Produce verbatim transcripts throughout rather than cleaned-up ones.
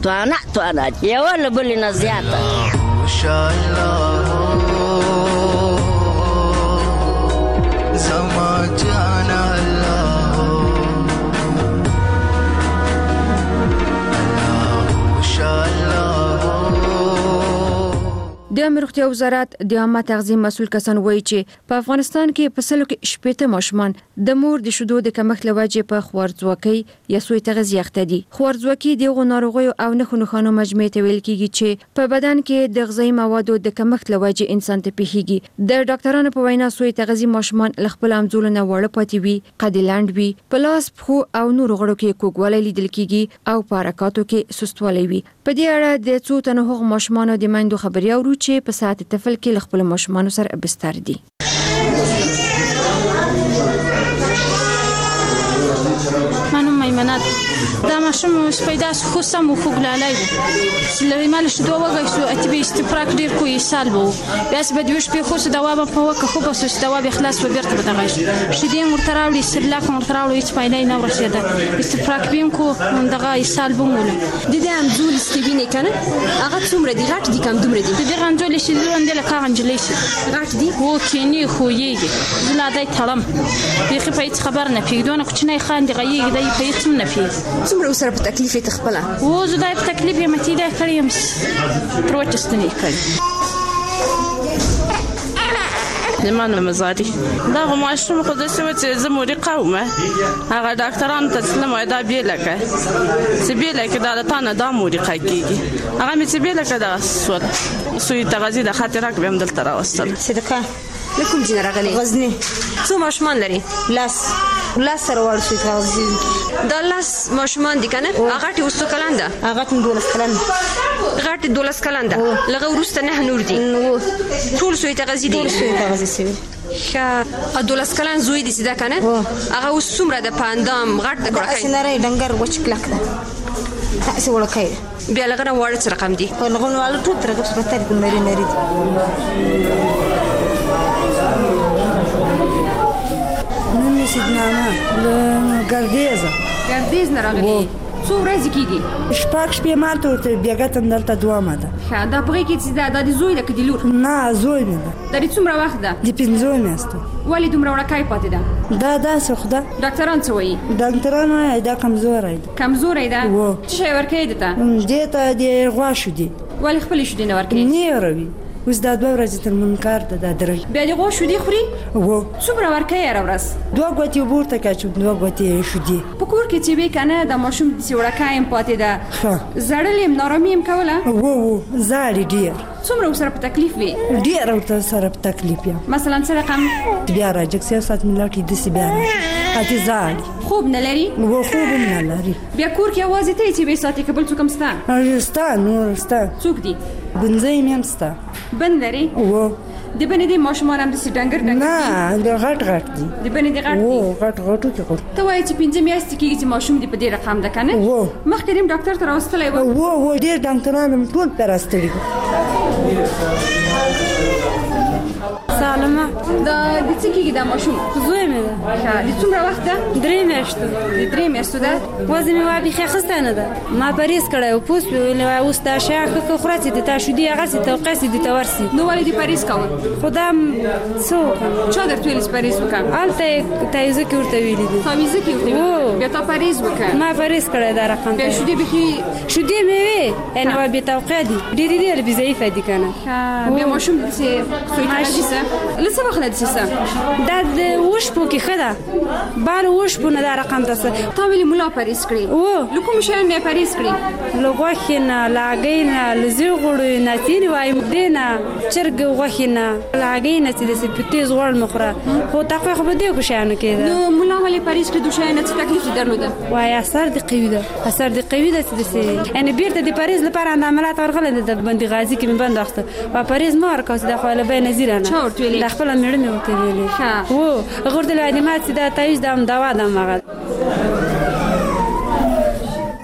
توانه توانه یو له بل نه زیاته زما جان الله د عامه روغتیا وزارت د عامه تغذیه مسؤل کسان وایي چې په افغانستان کې په سلو کې شپږ ماشومان د مور د شیدو د کمښت لوجې په خوارځواکۍ یا سوی تغذیه اخته دي. خوارځواکي د غناروغیو او نښو نښانو مجموعه ته ویل کیږي چې په بدن کې د غذایي موادو د کمښت لوجې انسان ته پیښیږي. د ډاکټرانو په وینا سوی تغذیه ماشومان له خپل امزول نه وړه پاتې وي، قد لاند وي، په لاس پخو او نور غړو کې کوګوالی لیدل کیږي او په حرکاتو کې سستوالی وي. په دې اړه د څو تنو هغو ماشومانو د میندو خبري اورو چې په ساعت طفل کې خپل ماشومان سره بستر دي. منم میمنات دا ماشوم پیدا خو سم خو ګلالای سلری مال شدو وګی سو اتبي استفراق ډیر کوی سال وو بس بدوش په خو دوا په وکه خو بس دوا به خلاص و بیرته بدغش شدیم ورتراولي سلاک ورتراولي هیڅ پیدا نه ورسېده استفراق بیم کو دغه سال بمول د دې امزول سکیبینه کنه هغه څومره دی غټ دي کم دومره دي د دې غنجول شي لون د لکه غنجلې شي غټ دي وو کینی خو یېږي زلا دای تړم بيخي په هیڅ خبر نه پیګدونه کوچنی خان دی غيږ دی په هیڅ نه پیګ څومره سره په تکلیف ته خپل وو زه دای په تکلیف یې متي دا کړم پروتستنی کړ لمن مزاري دا غماشم خو د سوي چې زموري قومه هغه ډاکټرانو ته تسلم وای دا بیلکه چې بیلکه دا تانه دا موري کېږي هغه مې چې بیلکه دا سوال سوی تغذیه د خاطر راک بهم دلته راوستل صدقه لکم جن راغلي غزني څو ماشومان لري لاس لاس سره ورسې تغذیه دا لاس ماشومان دي کنه هغه ټي وسو کلنده هغه ټول دولس کلنده غټ دولس کلنده لغه ورسته نه نور دي ټول سوی تغذیه دي ټول سوی تغذیه سوی ښه دولس کلن زوی دي سیده کنه هغه اوس څومره د پاندام غټ د کړکای سنره ډنګر وچ کلک ده تاسو ولکای بیا لغه وړ رقم دي په لغون والو ټول ترګه په تر کوم لري لري نن سیدنامه له ګردیزه ګردیز نه راغلي څو ورځې کېږي شپږ شپې مالته ورته بېګا ته دلته دوامه ده ښه دا په هغې کې چې دا دا د زوی ده که د لور نه زوی مې ده دا د څومره وخت ده د پنځو میاشتو ولې دومره وړکۍ پاتې ده دا داسې خو ده ډاکټران څه وایي ډاکټران وایي دا کمزوری ده کمزوری ده څه شی ورکوي ده ته دې ته د غوا شودې ولې خپلې شودې نه ورکوي نه یې وروي اوس دا دوه ورځې تر منکار ده دا درې بیا د غوا شودې خوري و څومره ورکوي هره ورځ دوه ګوتې اوبه ورته کاچو دوه ګوتې شودې په کور کې چې وې که نه د ماشوم داسې وړکۍ هم پاتې ده زړل یم نارامي هم کوله و و زاړې ډېر څومره ورسره په تکلیف وي ډېر ورته سره په تکلیف یم مثلا څه رقم بیا راجګ سیاست ملاتي داسې بیا راشي اتې زاړې خوب نه لري و خوب هم نه لري بیا کور کې یوازې ته یې چې وې ساتې که بل څوک هم سته سته نور سته څوک دي بنځۍ مې هم سته بند لري و د بنې دې ماشومان هم داسې ډنګر ډنګر نه د غټ غټ دي د بنې دې غټ دي و غټ غټو کې غټ ته وایې چې پنځه میاشتې کېږي چې ماشوم دې په دې رقم ده که نه و مخکې دې هم ډاکټر ته راوستلی و و و ډېر ډاکټران هم ټول پرې راستلي دي سلامه دا د څه کېږي دا ماشوم زوی مې ده ښه د څومره وخت ده درې میاشتو د درې میاشتو ده وزن مې وا بیخي اخیستی نه ده ما پرهیز کړی و پوس مې ویلې وای اوس دا شی ښه خوره چې د تا شودې هغسې توقع دې ته ورسي نو ولې دې پرهیز کوه خو دا څه وکړم چا درته ویلي چې پرهیز وکړه هلته یې تایزه کې ورته ویلي دي تاویزه کې ورته ویلي بیا تا پرهیز وکړه ما پرهیز کړی دا رقم بیا شودې بیخي شودې مې وې یعنې وا بې توقع دي ډېرې ډېرې بې ضعیفه دي که نه بیا ماشوم داسې سویتغذي څه له څه وخت نه داسې څه دا د وشپو کې ښه ده بال وشپو نه دا رقم ته څه تا ویلې ملا پرهیز کړي و له کومو شیانو نه یې پرهیز کړي له غوښې نه له هګۍ نه له زوی غوړیو نه تېرې وایي دې نه چرګ غوښې نه له هګۍ نه چې داسې په تېز غوړ مه خوره خو تقوی خو په دې شیانو کې ده نو ملا ولې پرهیز کړي دو شیانو څه تکلیف دې درلوده وایي اثر دې قوي ده اثر دې قوي ده چې داسې یعنې بېرته د پرهیز لپاره د عملیات ورغلی ده د بندي غازي کې مې بند واخیسته و پرهیز مه ورکوه چې دا خو له بیه نظیره نه چا ورته ویلې دا خپله مېړه مې ورته ویلې و هغه ورته ویلې ما چې دا تایز ده هم دوا ده هماغه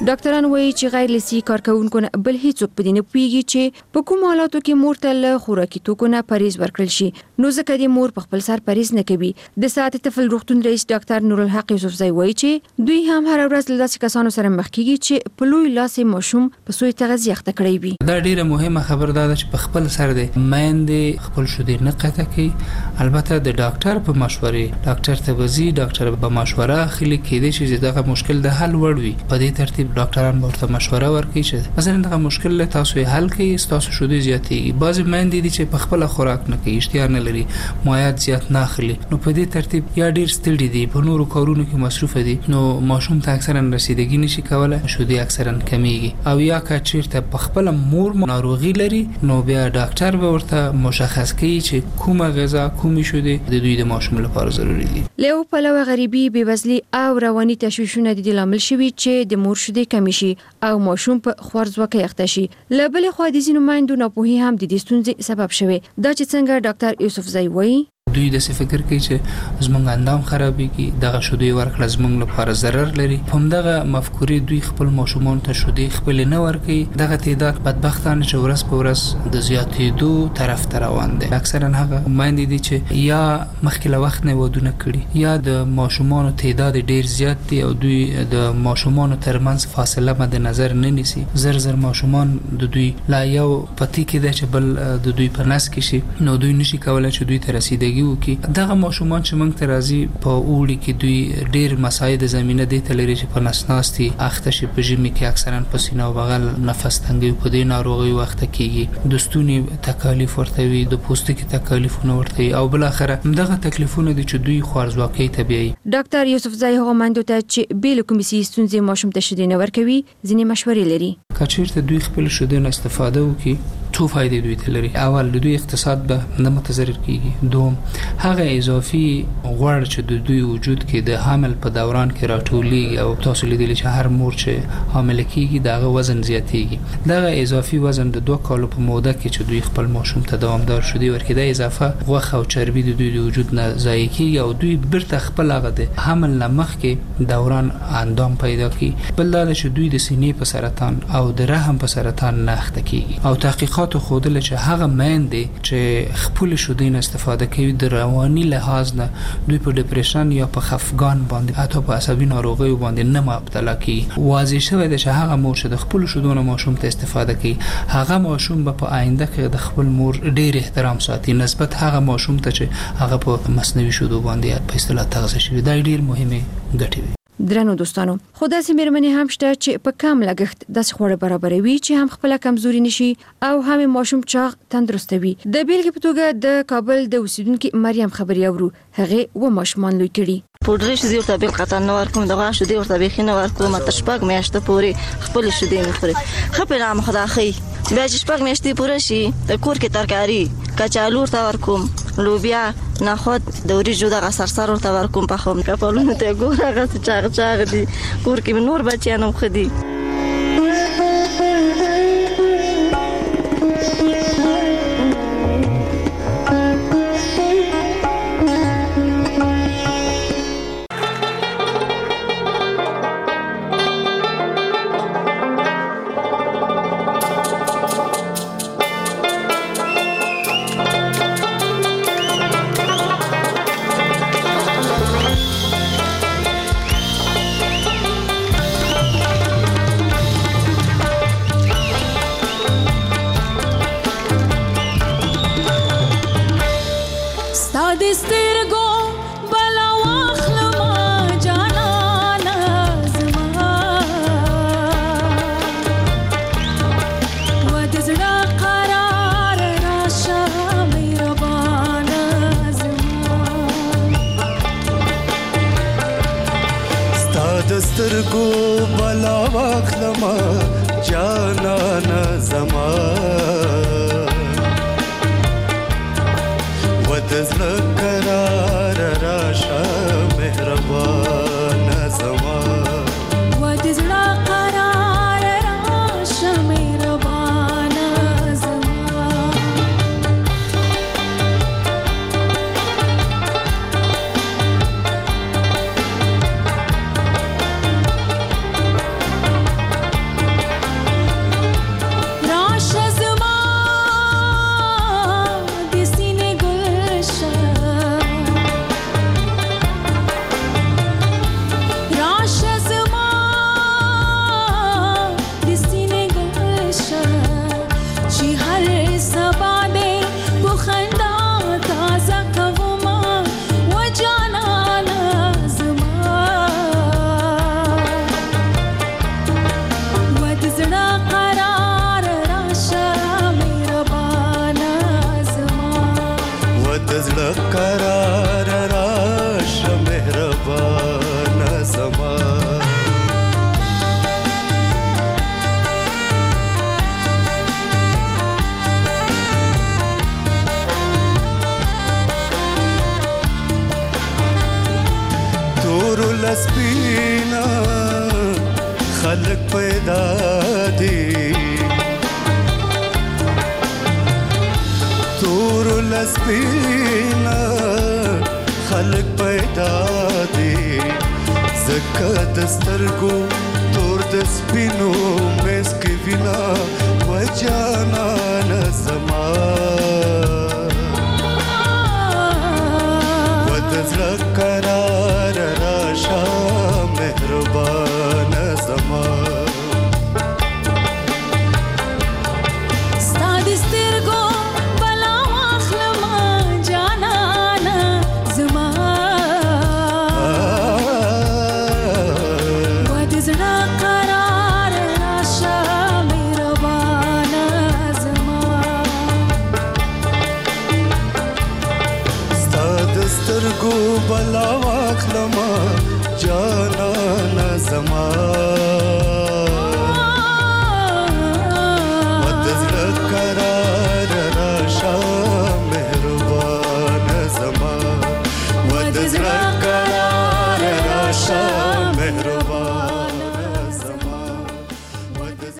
ډاکټران وایي چې غیر لسی کارکونکو نه بل هیڅوک په دې نه پوهیږي چې په کوم حالاتو کې مور ته له خوراکي توکو نه پرهیز ورکړل شي، نو ځکه د مور په خپل سر پرهیز نه کوي. د ساعت طفل روغتون رئیس ډاکټر نورالحق یوسفزی وایي چې دوی هم هر ورځ له داسې کسانو سره مخ کیږي چې په لوی لاس ماشوم په سوی تغذیه اخته کړی وي. دا ډیره مهمه خبر ده چې په خپل سر دی مېندې خپل شودې نه قطع کوي. البته د ډاکټر په مشورې ډاکټر ته وزي ډاکټر په مشوره خلی کېدې چې دغه مشکل د حل وړ وي. په دې ترتیب ډاکټران ورته مشوره ورکوي چې مثلا دغه مشکل له تاسو حل کړئ، تاسو شودې زیاتېږي. بعضې مېندې دي چې په خپل خوراک نه کوي، اشتها نه لري، مایعات زیات نه اخلي، نو په دې ترتیب یا ډیر ستړي دي، په نورو کارونو کې مصروف دي، نو ماشوم ته اکثرا رسیدګي نشي کولای، شودې اکثرا کمیږي. او یا که چیرته په خپل مور ناروغي لري نو بیا ډاکټر به ورته مشخص کوي چې کومه غذا کومې شودې د دوی د ماشوم لپاره ضروري دي. له پلوه غریبي، بېوزلي او رواني تشویشونه د دې لامل شوي چې د مور شودې کمی شي او ماشوم په خوارځواکۍ اخته شي. له بلې خوا د ځینو میندو ناپوهي هم د دې ستونزې سبب شوی. دا چې څنګه ډاکټر یوسفزی وایي دوی د څه فکر کوي چې زمونږ اندام خرابېږي، دغه شودې ورکړه زمونږ لپاره ضرر لري. همدغه مفکورې دوی خپل ماشومان ته شودې خپل نه ورکوي. دغه تعداد بدبختانه چې ورځ په ورځ د زیاتېدو طرف ته روان دی. اکثرا هغه میندې دي چې یا مخکې له وخت نه ودونه کړي یا د ماشومانو تعداد ډیر زیات دی او دوی د ماشومانو ترمنځ فاصله مد نظر نه نیسي. زر زر ماشومان د دوی لا یو پتی کې دی چې بل د دوی په نس کې شي، نو دوی نشي کولای چې دوی ته رسیدګي وکړي. دغه ماشومان چې موږ ته راځي په اوړي کې دوی ډیر مساعد زمينه دي ته لري چې په نسناستي اخته شي، په ژمي کې اکثرا په سینه او بغل نفس تنګي په دې ناروغي وخت کېږي، د ستوني تکالیف ورته وي، د پوستکي تکالیفونه ورته او بل اخره دغه تکلیفونه دي چې دوی خوارځواکۍ طبيعي. ډاکټر یوسفزی هغه مندو ته چې بیل کوم سي ستونزې ماشوم ته شیدې نه ورکوي ځینې مشورې لري. کچیرته دوی خپل شیدې نه استفاده وکړي څو فائدې دوی ته لري. اول د دوی اقتصاد به نه متضرر کیږي. دوم هغه اضافي غوړ چې د دوی وجود کې د حمل په دوران کې راټولېږي او تاسو لیدلی چې هر مور چې حامل کیږي دغه وزن زیاتېږي. دغه اضافي وزن د دوه کالو په موده کې چې دوی خپل ماشوم ته دوامدار شودې ورکړي، د اضافه غوښه او چربي د دوی د وجود نه ضایع کیږي او دوی بیرته خپل هغه د حمل نه مخکې دوران اندام پیدا کوي. بل دا چې دوی د سینې په سرطان او د رحم په سرطان نه اخته کیږي. او تحقیقات خودل چې هغه مېندې چې خپل شودې نه استفاده کوي د رواني لحاظ نه دوی په ډیپریشن یا په خفګان باندې حتی په عصبي ناروغیو باندې نه مبتلا کیږي. واضح شوی دی چې هغه مور چې د خپل شودو نه ماشوم ته استفاده کوي هغه ماشوم به په آینده کې د خپل مور ډیر احترام ساتي نسبت هغه ماشوم ته چې هغه په مصنوعي شودو باندې په اصطلاح تغذیه شوی. دا ډیر مهمه ګټه وي. درنو دوستانو، خدای سي مېرمنې هم شته چې په کم لګښت د خوړو برابروي چې هم خپل کمزوري نشي او هم ماشوم چاغ تندرست وي. د بیلګې په توګه د کابل د اوسیدونکو مریم خبري اورو، هغه و ماشومان لوي کړي. پودرې شې ورته بیل قطن نه ورکوم، دغه شې ورته بيخي نه ورکوم، تر شپږ میاشتې پورې خپل شې مې خوري. خپل عام خدای بیا چې شپږ میاشتې پوره شي د کور کې ترکاری کچالو ورته ورکوم، لوبیا، نخود، د وریجو دغه سرسر ورته ورکوم. په خو کپالونه ته ګوره هغه چاغ چاغ دي، کور کې نور بچیان هم خدي. سترګو بلا واخلما جانانا زما ودزړه قرار راشه مهربان زما ودزړه قرار راشه مهربان زما زړه قرار راشه مهربانه زما تورو لسپینا خلق پیدا دی تورو لسپینا خلق پیدا دی زکه دسترګو تور د سپینو مس کې وینا